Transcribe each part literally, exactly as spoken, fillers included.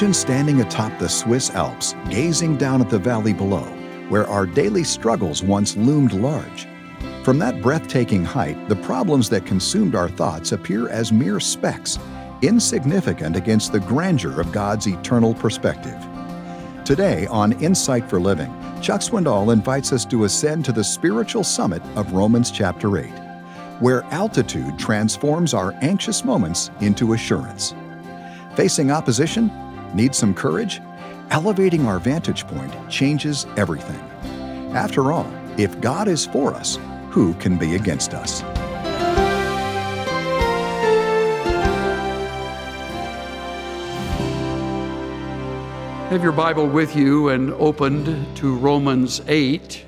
Imagine standing atop the Swiss Alps, gazing down at the valley below, where our daily struggles once loomed large. From that breathtaking height, the problems that consumed our thoughts appear as mere specks, insignificant against the grandeur of God's eternal perspective. Today on Insight for Living, Chuck Swindoll invites us to ascend to the spiritual summit of Romans chapter eight, where altitude transforms our anxious moments into assurance. Facing opposition? Need some courage? Elevating our vantage point changes everything. After all, if God is for us, who can be against us? Have your Bible with you and opened to Romans eight,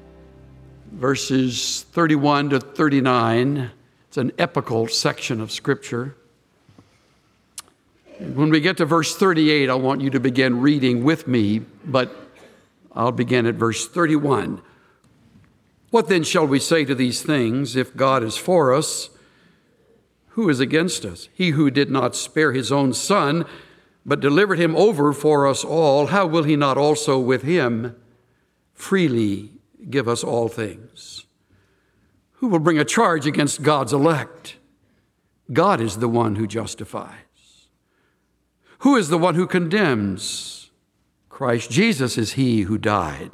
verses thirty-one to thirty-nine. It's an epical section of Scripture. When we get to verse thirty-eight, I want you to begin reading with me, but I'll begin at verse thirty-one. What then shall we say to these things? If God is for us, who is against us? He who did not spare his own Son, but delivered him over for us all, how will he not also with him freely give us all things? Who will bring a charge against God's elect? God is the one who justifies. Who is the one who condemns? Christ Jesus is he who died.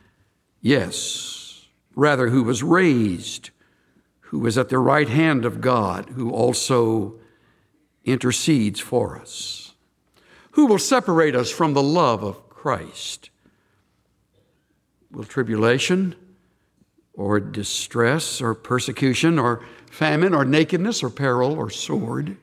Yes, rather who was raised, who is at the right hand of God, who also intercedes for us. Who will separate us from the love of Christ? Will tribulation or distress or persecution or famine or nakedness or peril or sword?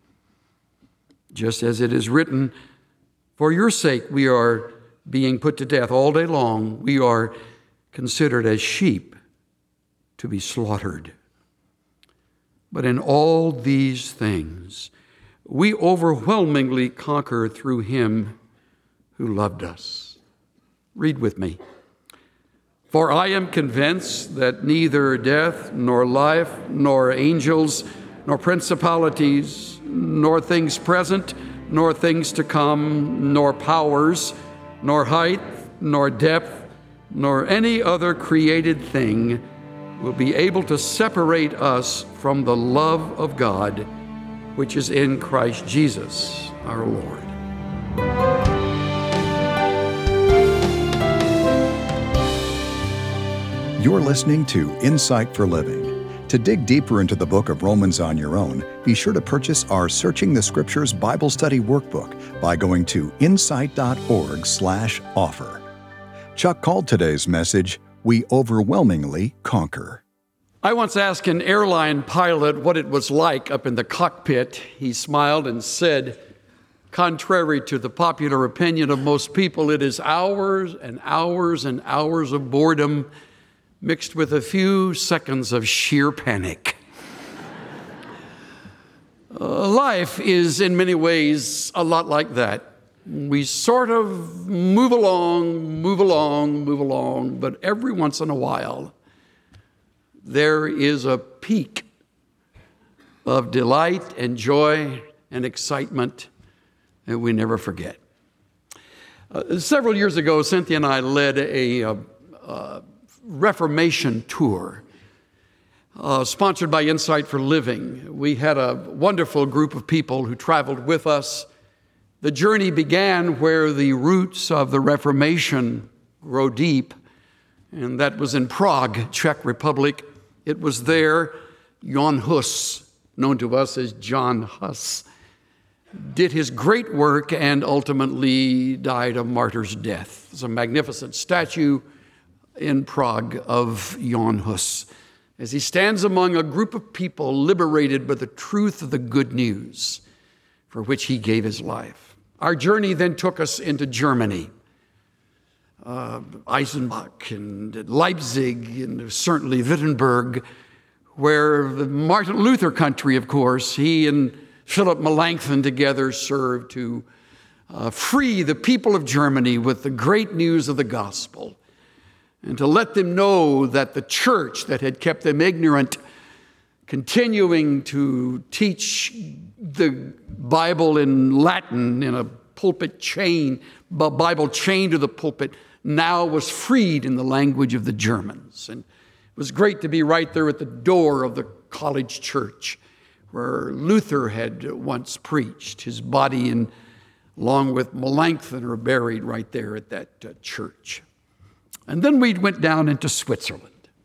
Just as it is written, for your sake we are being put to death all day long. We are considered as sheep to be slaughtered. But in all these things, we overwhelmingly conquer through him who loved us. Read with me. For I am convinced that neither death, nor life, nor angels, nor principalities, nor things present, nor things to come, nor powers, nor height, nor depth, nor any other created thing will be able to separate us from the love of God, which is in Christ Jesus, our Lord. You're listening to Insight for Living. To dig deeper into the book of Romans on your own, be sure to purchase our Searching the Scriptures Bible Study Workbook by going to insight.org slash offer. Chuck called today's message, We Overwhelmingly Conquer. I once asked an airline pilot what it was like up in the cockpit. He smiled and said, contrary to the popular opinion of most people, it is hours and hours and hours of boredom mixed with a few seconds of sheer panic. uh, life is in many ways a lot like that. We sort of move along, move along, move along, but every once in a while, there is a peak of delight and joy and excitement that we never forget. Uh, several years ago, Cynthia and I led a, a, a Reformation tour uh, sponsored by Insight for Living. We had a wonderful group of people who traveled with us. The journey began where the roots of the Reformation grow deep, and that was in Prague, Czech Republic. It was there Jan Hus, known to us as John Huss, did his great work and ultimately died a martyr's death. There's a magnificent statue in Prague of Jan Hus as he stands among a group of people liberated by the truth of the good news for which he gave his life. Our journey then took us into Germany, uh, Eisenach and Leipzig and certainly Wittenberg, where the Martin Luther country, of course, he and Philip Melanchthon together served to uh, free the people of Germany with the great news of the gospel and to let them know that the church that had kept them ignorant, continuing to teach the Bible in Latin in a pulpit chain, Bible chained to the pulpit, now was freed in the language of the Germans. And it was great to be right there at the door of the college church where Luther had once preached. His body, and along with Melanchthon, are buried right there at that uh, church. And then we went down into Switzerland.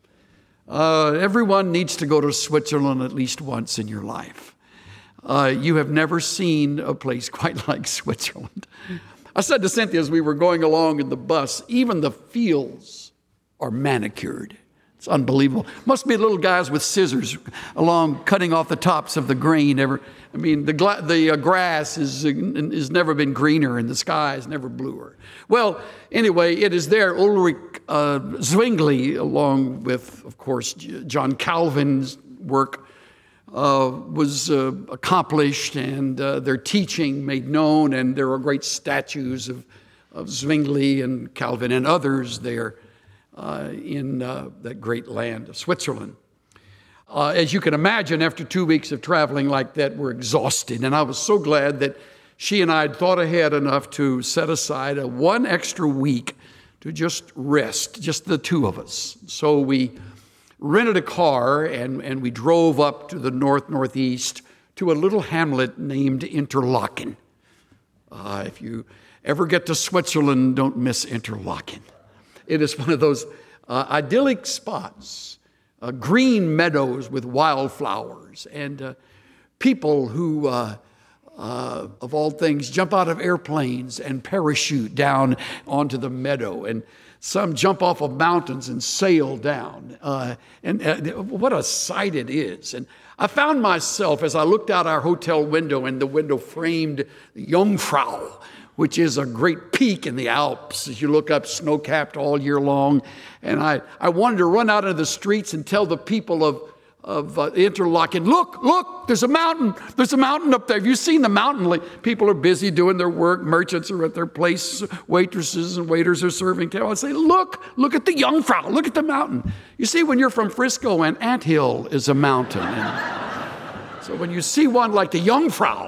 Uh, everyone needs to go to Switzerland at least once in your life. Uh, you have never seen a place quite like Switzerland. I said to Cynthia as we were going along in the bus, even the fields are manicured. It's unbelievable. Must be little guys with scissors along cutting off the tops of the grain. Ever, I mean, the gla- the uh, grass is has never been greener, and the sky is never bluer. Well, anyway, it is there. Ulrich uh, Zwingli, along with, of course, John Calvin's work, uh, was uh, accomplished, and uh, their teaching made known, and there are great statues of, of Zwingli and Calvin and others there. Uh, in uh, that great land of Switzerland. Uh, as you can imagine, after two weeks of traveling like that, we're exhausted. And I was so glad that she and I had thought ahead enough to set aside a one extra week to just rest, just the two of us. So we rented a car and, and we drove up to the north-northeast to a little hamlet named Interlaken. Uh, if you ever get to Switzerland, don't miss Interlaken. It is one of those uh, idyllic spots, uh, green meadows with wildflowers, and uh, people who, uh, uh, of all things, jump out of airplanes and parachute down onto the meadow, and some jump off of mountains and sail down. Uh, and uh, what a sight it is. And I found myself, as I looked out our hotel window, and the window framed Jungfrau, which is a great peak in the Alps as you look up, snow-capped all year long. And I, I wanted to run out into the streets and tell the people of, of uh, Interlaken, look, look, there's a mountain. There's a mountain up there. Have you seen the mountain? Like, people are busy doing their work. Merchants are at their place. Waitresses and waiters are serving tables. I say, look, look at the Jungfrau. Look at the mountain. You see, when you're from Frisco, an anthill is a mountain. And so when you see one like the Jungfrau,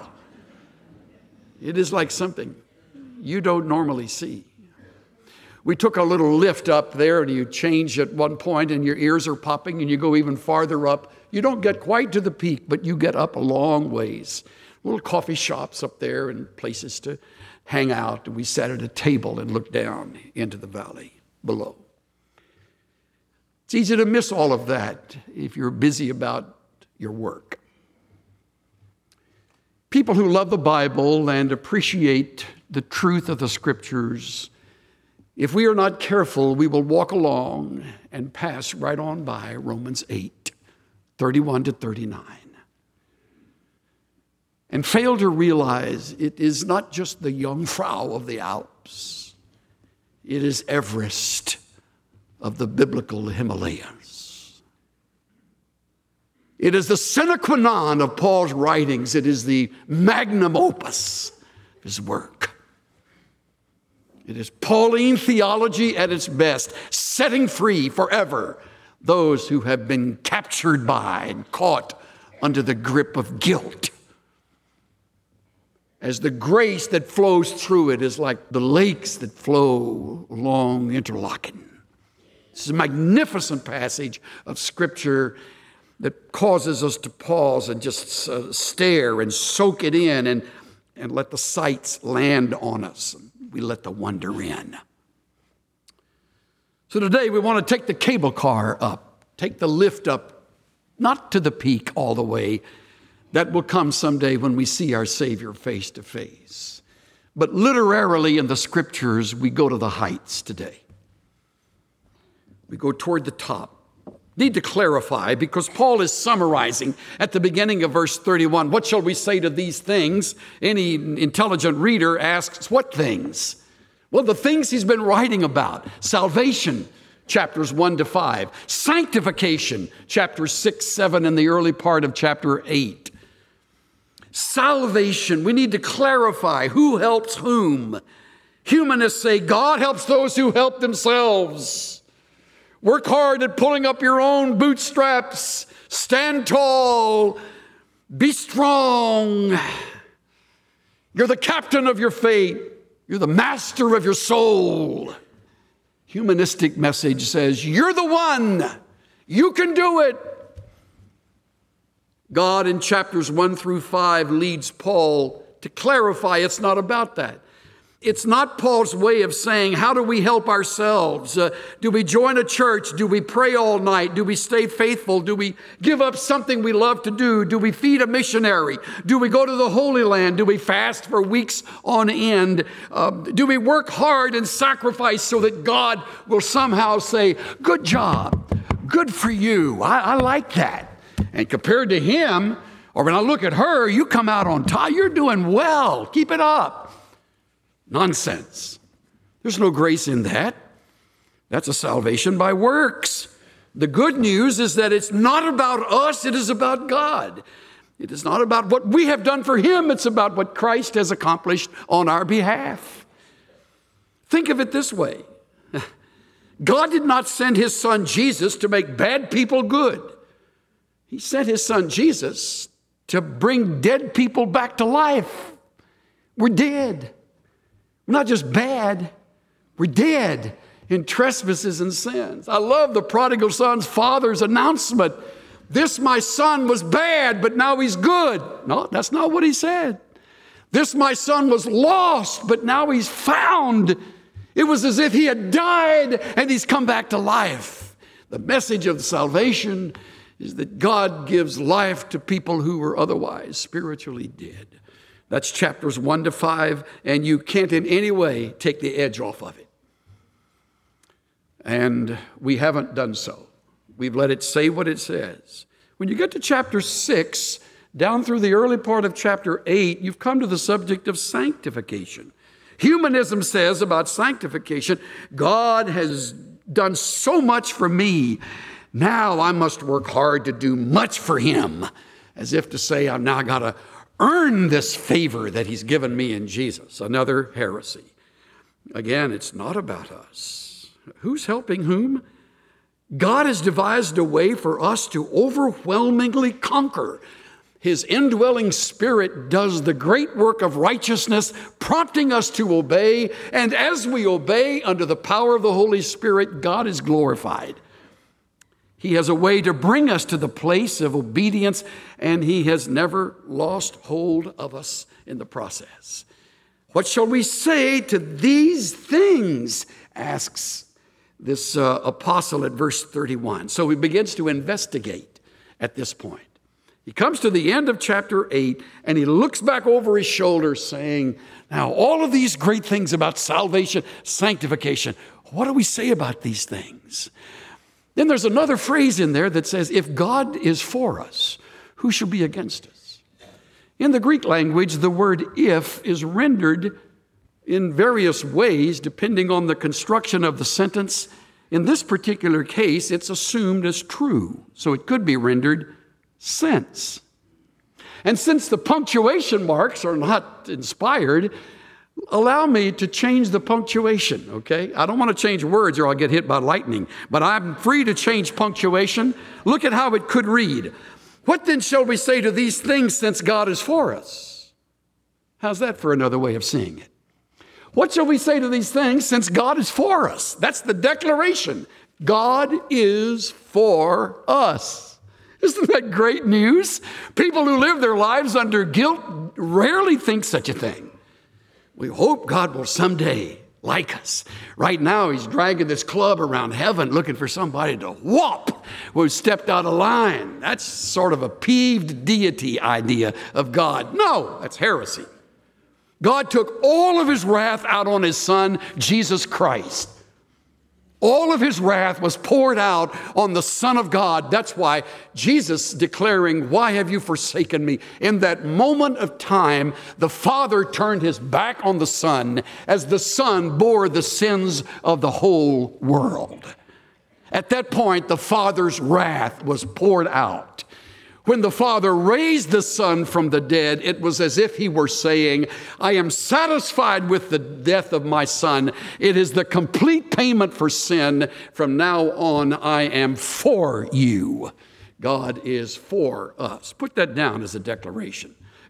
it is like something you don't normally see. We took a little lift up there, and you change at one point and your ears are popping, and you go even farther up. You don't get quite to the peak, but you get up a long ways. Little coffee shops up there and places to hang out. And we sat at a table and looked down into the valley below. It's easy to miss all of that if you're busy about your work. People who love the Bible and appreciate the truth of the Scriptures, if we are not careful, we will walk along and pass right on by Romans eight, thirty-one to thirty-nine, and fail to realize it is not just the Jungfrau of the Alps. It is Everest of the biblical Himalayas. It is the sine qua non of Paul's writings. It is the magnum opus of his work. It is Pauline theology at its best, setting free forever those who have been captured by and caught under the grip of guilt. As the grace that flows through it is like the lakes that flow along Interlaken. This is a magnificent passage of Scripture that causes us to pause and just uh, stare and soak it in and, and let the sights land on us. We let the wonder in. So today we want to take the cable car up, take the lift up, not to the peak all the way. That will come someday when we see our Savior face to face. But literally in the Scriptures, we go to the heights today. We go toward the top. Need to clarify, because Paul is summarizing at the beginning of verse thirty-one. What shall we say to these things? Any intelligent reader asks, what things? Well, the things he's been writing about. Salvation, chapters one to five. Sanctification, chapters six, seven, and the early part of chapter eight. Salvation, we need to clarify who helps whom. Humanists say God helps those who help themselves. Work hard at pulling up your own bootstraps. Stand tall. Be strong. You're the captain of your fate. You're the master of your soul. Humanistic message says, you're the one. You can do it. God in chapters one through five leads Paul to clarify it's not about that. It's not Paul's way of saying, how do we help ourselves? Uh, do we join a church? Do we pray all night? Do we stay faithful? Do we give up something we love to do? Do we feed a missionary? Do we go to the Holy Land? Do we fast for weeks on end? Uh, do we work hard and sacrifice so that God will somehow say, good job, good for you, I, I like that. And compared to him, or when I look at her, you come out on top, you're doing well, keep it up. Nonsense. There's no grace in that. That's a salvation by works. The good news is that it's not about us, it is about God. It is not about what we have done for him, it's about what Christ has accomplished on our behalf. Think of it this way. God did not send his son Jesus to make bad people good. He sent his son Jesus to bring dead people back to life. We're dead. We're not just bad, we're dead in trespasses and sins. I love the prodigal son's father's announcement. This my son was bad, but now he's good. No, that's not what he said. This my son was lost, but now he's found. It was as if he had died and he's come back to life. The message of salvation is that God gives life to people who were otherwise spiritually dead. That's chapters one to five, and you can't in any way take the edge off of it. And we haven't done so. We've let it say what it says. When you get to chapter six, down through the early part of chapter eight, you've come to the subject of sanctification. Humanism says about sanctification, God has done so much for me. Now I must work hard to do much for him. As if to say, I've now got to earn this favor that he's given me in Jesus. Another heresy. Again, it's not about us. Who's helping whom? God has devised a way for us to overwhelmingly conquer. His indwelling spirit does the great work of righteousness, prompting us to obey. And as we obey under the power of the Holy Spirit, God is glorified. He has a way to bring us to the place of obedience, and he has never lost hold of us in the process. What shall we say to these things? Asks this uh, apostle at verse thirty-one. So he begins to investigate at this point. He comes to the end of chapter eight, and he looks back over his shoulder saying, now all of these great things about salvation, sanctification, what do we say about these things? Then there's another phrase in there that says, if God is for us, who shall be against us? In the Greek language, the word if is rendered in various ways depending on the construction of the sentence. In this particular case, it's assumed as true, so it could be rendered since. And since the punctuation marks are not inspired, allow me to change the punctuation, okay? I don't want to change words or I'll get hit by lightning, but I'm free to change punctuation. Look at how it could read. What then shall we say to these things since God is for us? How's that for another way of seeing it? What shall we say to these things since God is for us? That's the declaration. God is for us. Isn't that great news? People who live their lives under guilt rarely think such a thing. We hope God will someday like us. Right now, he's dragging this club around heaven looking for somebody to whop who stepped out of line. That's sort of a peeved deity idea of God. No, that's heresy. God took all of his wrath out on his son, Jesus Christ. All of his wrath was poured out on the Son of God. That's why Jesus declaring, why have you forsaken me? In that moment of time, the Father turned his back on the Son as the Son bore the sins of the whole world. At that point, the Father's wrath was poured out. When the Father raised the Son from the dead, it was as if he were saying, I am satisfied with the death of my Son. It is the complete payment for sin. From now on, I am for you. God is for us. Put that down as a declaration.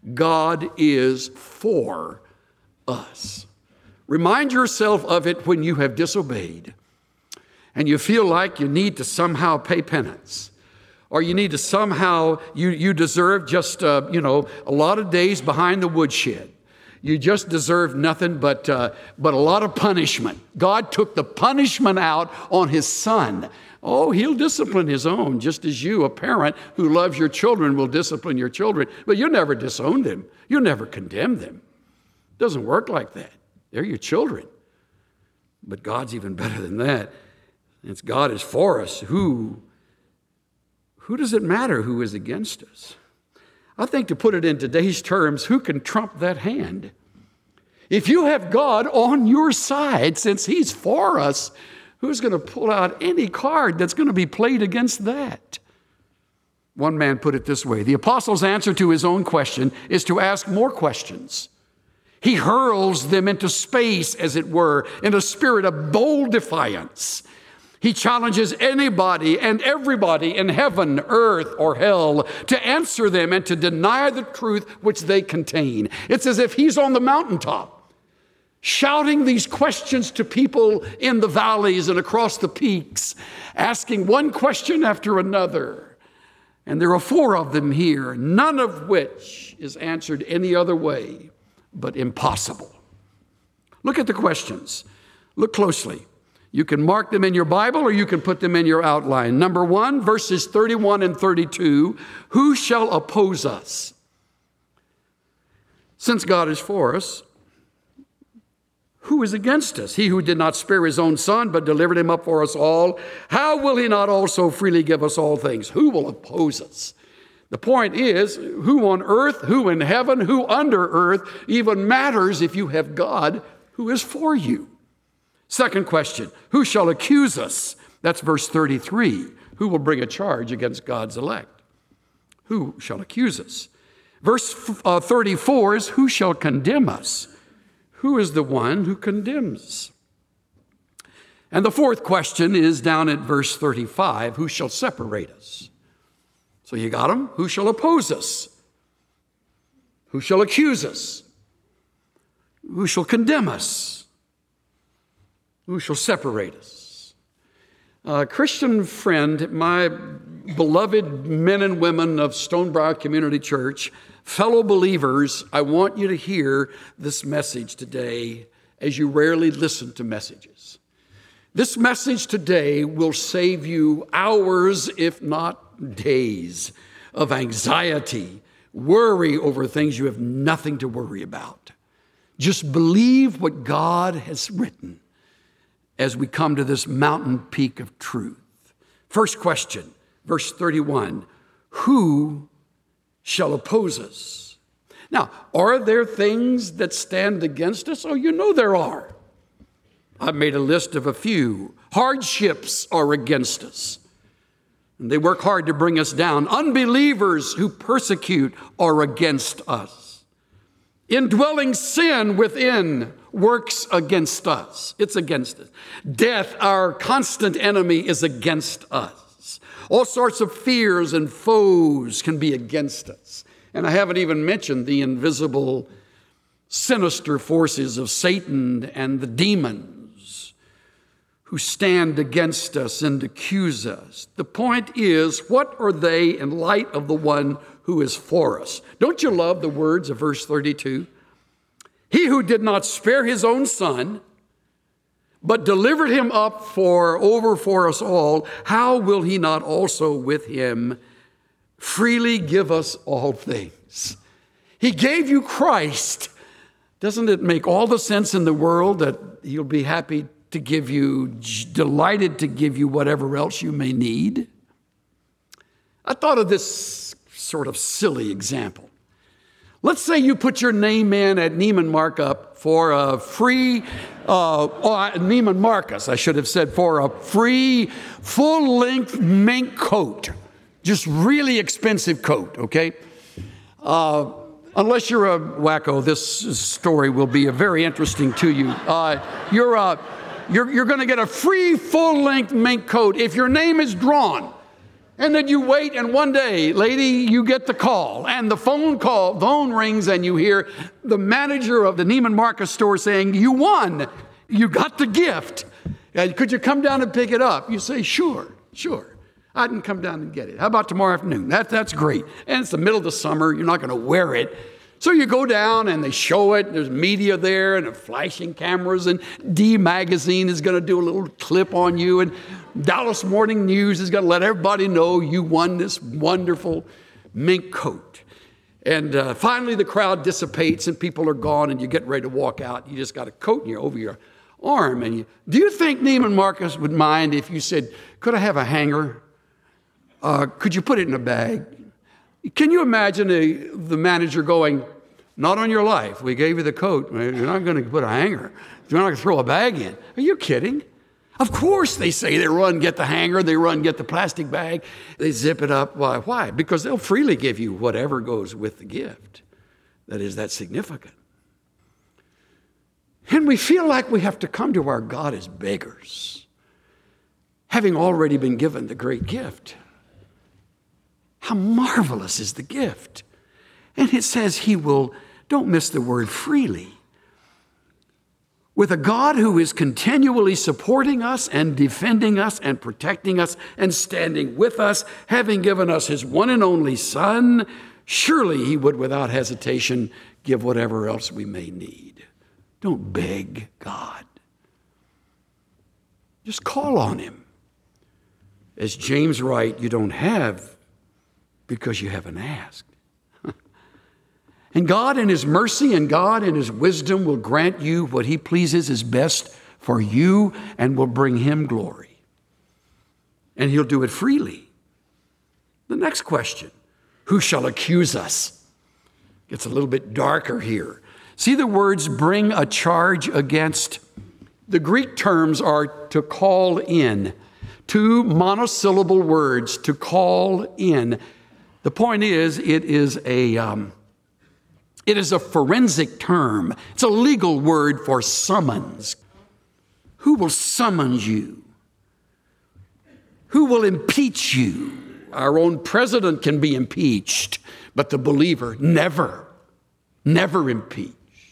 God is for us. Remind yourself of it when you have disobeyed and you feel like you need to somehow pay penance, or you need to somehow, you, you deserve just, uh, you know, a lot of days behind the woodshed. You just deserve nothing but, uh, but a lot of punishment. God took the punishment out on his son. Oh, he'll discipline his own, just as you, a parent who loves your children, will discipline your children. But you never disown them. You never condemn them. It doesn't work like that. They're your children. But God's even better than that. It's God is for us. Who, who does it matter who is against us? I think, to put it in today's terms, who can trump that hand? If you have God on your side, since he's for us, who's going to pull out any card that's going to be played against that? One man put it this way: the apostle's answer to his own question is to ask more questions. He hurls them into space, as it were, in a spirit of bold defiance. He challenges anybody and everybody in heaven, earth, or hell to answer them and to deny the truth which they contain. It's as if he's on the mountaintop, shouting these questions to people in the valleys and across the peaks, asking one question after another. And there are four of them here, none of which is answered any other way but impossible. Look at the questions. Look closely. You can mark them in your Bible or you can put them in your outline. Number one, verses thirty-one and thirty-two, who shall oppose us? Since God is for us, who is against us? He who did not spare his own son, but delivered him up for us all, how will he not also freely give us all things? Who will oppose us? The point is, who on earth, who in heaven, who under earth even matters if you have God who is for you. Second question, who shall accuse us? That's verse thirty-three. Who will bring a charge against God's elect? Who shall accuse us? Verse uh, thirty-four is, who shall condemn us? Who is the one who condemns? And the fourth question is down at verse thirty-five, who shall separate us? So you got them. Who shall oppose us? Who shall accuse us? Who shall condemn us? Who shall separate us? Uh, Christian friend, my beloved men and women of Stonebriar Community Church, fellow believers, I want you to hear this message today as you rarely listen to messages. This message today will save you hours, if not days, of anxiety, worry over things you have nothing to worry about. Just believe what God has written as we come to this mountain peak of truth. First question, verse thirty-one, who shall oppose us? Now, are there things that stand against us? Oh, you know there are. I've made a list of a few. Hardships are against us, and they work hard to bring us down. Unbelievers who persecute are against us. Indwelling sin within works against us. It's against us. Death, our constant enemy, is against us. All sorts of fears and foes can be against us. And I haven't even mentioned the invisible, sinister forces of Satan and the demons who stand against us and accuse us. The point is, what are they in light of the one who is for us? Don't you love the words of verse thirty-two? He who did not spare his own son, but delivered him up for over for us all, how will he not also with him freely give us all things? He gave you Christ. Doesn't it make all the sense in the world that he'll be happy to give you, delighted to give you whatever else you may need? I thought of this sort of silly example. Let's say you put your name in at Neiman Markup for a free, uh, oh, Neiman Marcus, I should have said, for a free full-length mink coat. Just really expensive coat, okay? Uh, unless you're a wacko, this story will be very interesting to you. Uh, you're uh, you're, you're going to get a free full-length mink coat if your name is drawn. And then you wait, and one day, lady, you get the call, and the phone call, phone rings, and you hear the manager of the Neiman Marcus store saying, you won, you got the gift. And could you come down and pick it up? You say, sure, sure. I can come down and get it. How about tomorrow afternoon? That, that's great. And it's the middle of the summer. You're not going to wear it. So you go down and they show it. There's media there and flashing cameras. And D Magazine is going to do a little clip on you. And Dallas Morning News is going to let everybody know you won this wonderful mink coat. And uh, finally the crowd dissipates and people are gone and you get ready to walk out. You just got a coat and you're over your arm. And you, do you think Neiman Marcus would mind if you said, could I have a hanger? Uh, could you put it in a bag? Can you imagine a, the manager going, not on your life. We gave you the coat. You're not going to put a hanger. You're not going to throw a bag in. Are you kidding? Of course they say they run, get the hanger. They run, get the plastic bag. They zip it up. Why? Why? Because they'll freely give you whatever goes with the gift that is that significant. And we feel like we have to come to our God as beggars, having already been given the great gift. How marvelous is the gift. And it says he will, don't miss the word freely. With a God who is continually supporting us and defending us and protecting us and standing with us, having given us his one and only Son, surely he would without hesitation give whatever else we may need. Don't beg God. Just call on him. As James writes, you don't have because you haven't asked. And God in his mercy and God in his wisdom will grant you what he pleases is best for you and will bring him glory. And he'll do it freely. The next question, who shall accuse us? Gets a little bit darker here. See the words bring a charge against. The Greek terms are to call in. Two monosyllable words, to call in. The point is, it is a um, it is a forensic term. It's a legal word for summons. Who will summons you? Who will impeach you? Our own president can be impeached, but the believer never, never impeached.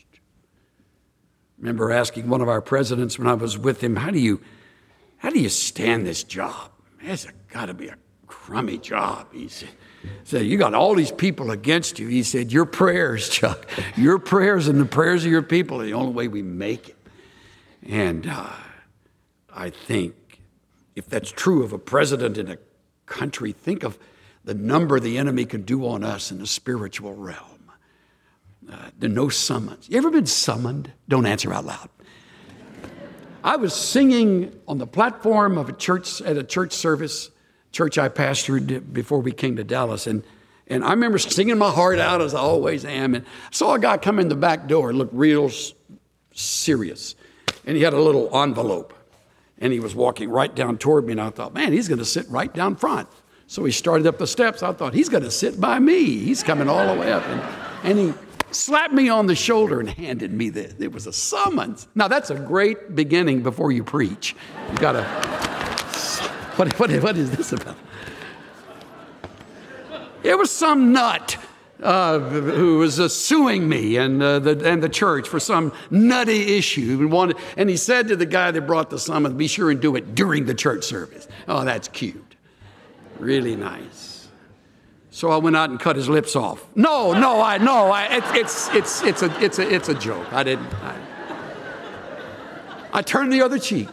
I remember asking one of our presidents when I was with him, how do you, how do you stand this job? It's got to be a crummy job, he said. Said, you got all these people against you. He said, your prayers, Chuck, your prayers and the prayers of your people are the only way we make it. And uh, I think if that's true of a president in a country, think of the number the enemy can do on us in the spiritual realm. Uh, there's no summons. You ever been summoned? Don't answer out loud. I was singing on the platform of a church at a church service. Church I pastored before we came to Dallas. And, and I remember singing my heart out as I always am. And I saw a guy come in the back door and look real serious. And he had a little envelope. And he was walking right down toward me. And I thought, man, he's going to sit right down front. So he started up the steps. I thought, he's going to sit by me. He's coming all the way up. And, and he slapped me on the shoulder and handed me this. It was a summons. Now, that's a great beginning before you preach. You got to... What, what, what is this about? It was some nut uh, who was uh, suing me and, uh, the, and the church for some nutty issue. He wanted, and he said to the guy that brought the summons, be sure and do it during the church service. Oh, that's cute. Really nice. So I went out and cut his lips off. No, no, I, no, I, it's, it's, it's, it's, a, it's, a, it's a joke. I didn't. I, I turned the other cheek.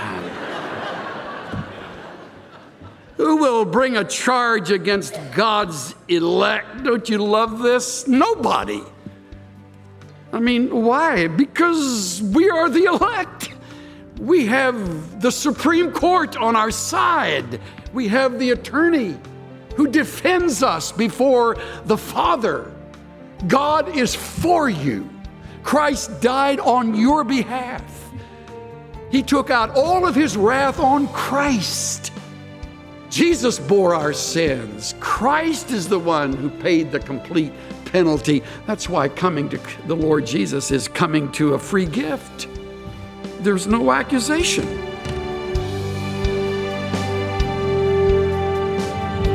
Who will bring a charge against God's elect? Don't you love this? Nobody. I mean, why? Because we are the elect. We have the Supreme Court on our side. We have the attorney who defends us before the Father. God is for you. Christ died on your behalf. He took out all of his wrath on Christ. Jesus bore our sins. Christ is the one who paid the complete penalty. That's why coming to the Lord Jesus is coming to a free gift. There's no accusation.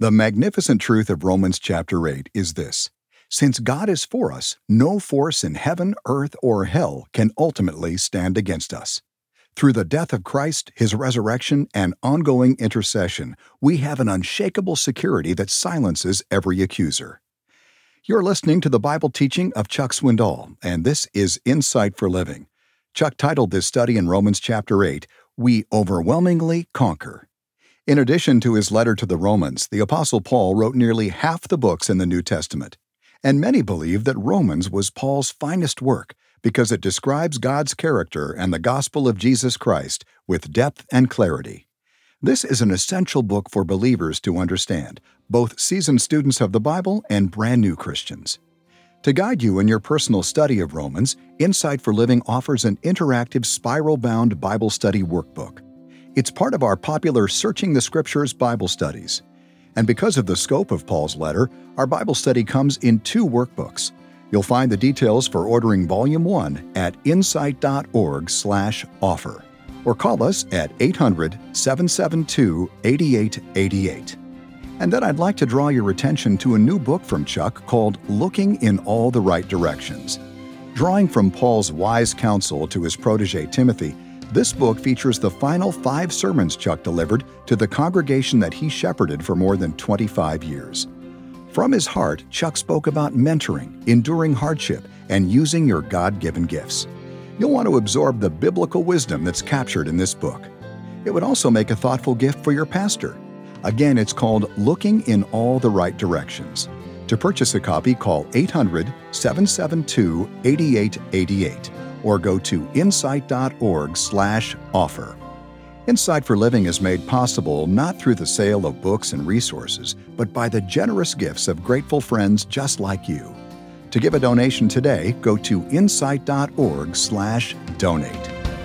The magnificent truth of Romans chapter eight is this: since God is for us, no force in heaven, earth, or hell can ultimately stand against us. Through the death of Christ, His resurrection, and ongoing intercession, we have an unshakable security that silences every accuser. You're listening to the Bible teaching of Chuck Swindoll, and this is Insight for Living. Chuck titled this study in Romans chapter eight, "We Overwhelmingly Conquer." In addition to his letter to the Romans, the Apostle Paul wrote nearly half the books in the New Testament. And many believe that Romans was Paul's finest work because it describes God's character and the gospel of Jesus Christ with depth and clarity. This is an essential book for believers to understand, both seasoned students of the Bible and brand new Christians. To guide you in your personal study of Romans, Insight for Living offers an interactive spiral-bound Bible study workbook. It's part of our popular Searching the Scriptures Bible studies. And because of the scope of Paul's letter, our Bible study comes in two workbooks. You'll find the details for ordering Volume one at insight dot org slash offer, or call us at eight hundred, seven seven two, eight eight eight eight. And then I'd like to draw your attention to a new book from Chuck called Looking in All the Right Directions. Drawing from Paul's wise counsel to his protege Timothy, this book features the final five sermons Chuck delivered to the congregation that he shepherded for more than twenty-five years. From his heart, Chuck spoke about mentoring, enduring hardship, and using your God-given gifts. You'll want to absorb the biblical wisdom that's captured in this book. It would also make a thoughtful gift for your pastor. Again, it's called Looking in All the Right Directions. To purchase a copy, call eight hundred, seven seven two, eight eight eight eight or go to insight dot org slash offer. Insight for Living is made possible not through the sale of books and resources, but by the generous gifts of grateful friends just like you. To give a donation today, go to insight dot org slash donate.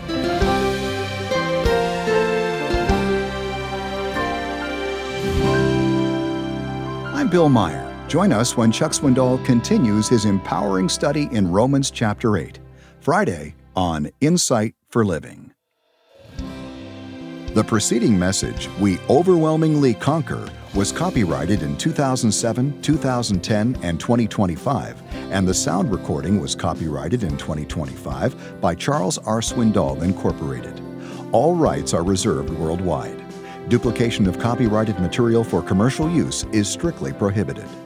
I'm Bill Meyer. Join us when Chuck Swindoll continues his empowering study in Romans chapter eight, Friday on Insight for Living. The preceding message, "We Overwhelmingly Conquer," was copyrighted in two thousand seven, two thousand ten, and twenty twenty-five, and the sound recording was copyrighted in twenty twenty-five by Charles R. Swindoll, Incorporated. All rights are reserved worldwide. Duplication of copyrighted material for commercial use is strictly prohibited.